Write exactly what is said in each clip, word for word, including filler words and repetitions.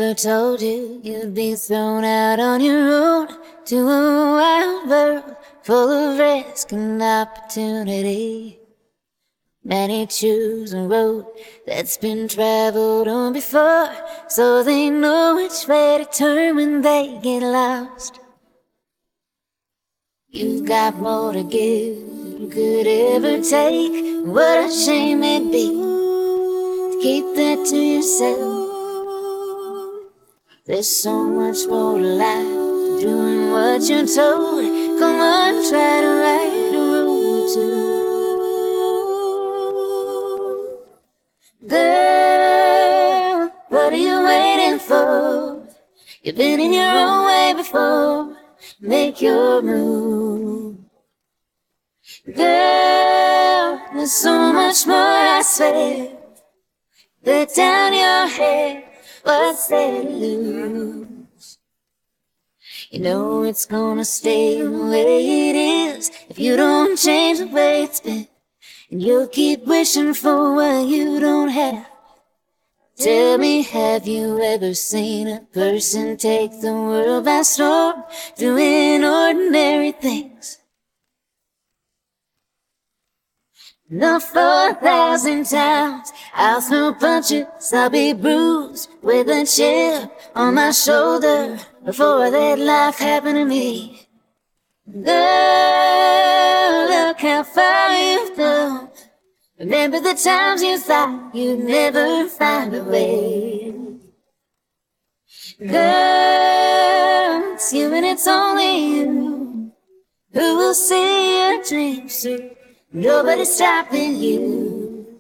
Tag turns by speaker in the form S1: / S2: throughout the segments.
S1: ever told you you'd be thrown out on your own to a wild world full of risk and opportunity? Many choose a road that's been traveled on before, so they know which way to turn when they get lost. You've got more to give than you could ever take. What a shame it'd be to keep that to yourself. There's so much more to life than doing what you're told. Come on, try to write a road to. Girl, what are you waiting for? You've been in your own way before. Make your move. Girl, there's so much more, I swear. Let down your head, what's there to lose? You know it's gonna stay the way it is if you don't change the way it's been. And you'll keep wishing for what you don't have. Tell me, have you ever seen a person take the world by storm, doing ordinary things? Not for a thousand times I'll throw punches, I'll be bruised with a chip on my shoulder before that life happened to me. Girl, look how far you've come. Remember the times you thought you'd never find a way. Girl, it's you and it's only you who will see your dreams through. Nobody's stopping you.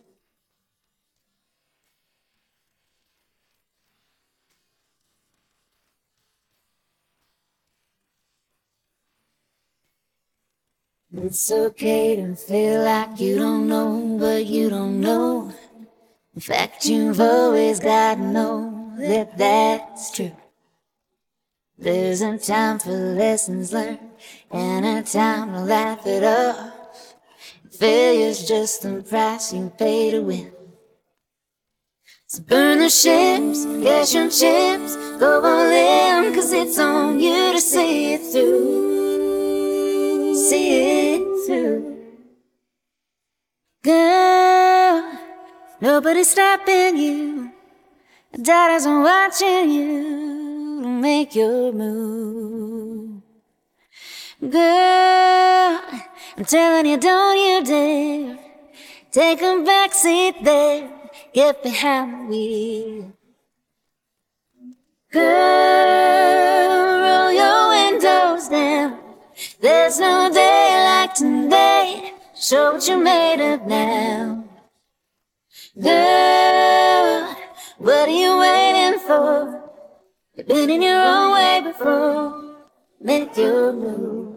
S1: It's okay to feel like you don't know what you don't know. In fact, you've always got to know that that's true. There's a time for lessons learned and a time to laugh it off. Failure's just the price you pay to win. So burn the ships, cash your chips, go all in, 'cause it's on you to see it through. See it through. Girl, nobody's stopping you. Dad isn't watching you to make your move. Girl, I'm telling you, don't you dare take a backseat there. Get behind the wheel. Girl, roll your windows down. There's no day like today. Show what you're made of now. Girl, what are you waiting for? You've been in your own way before. Make your move.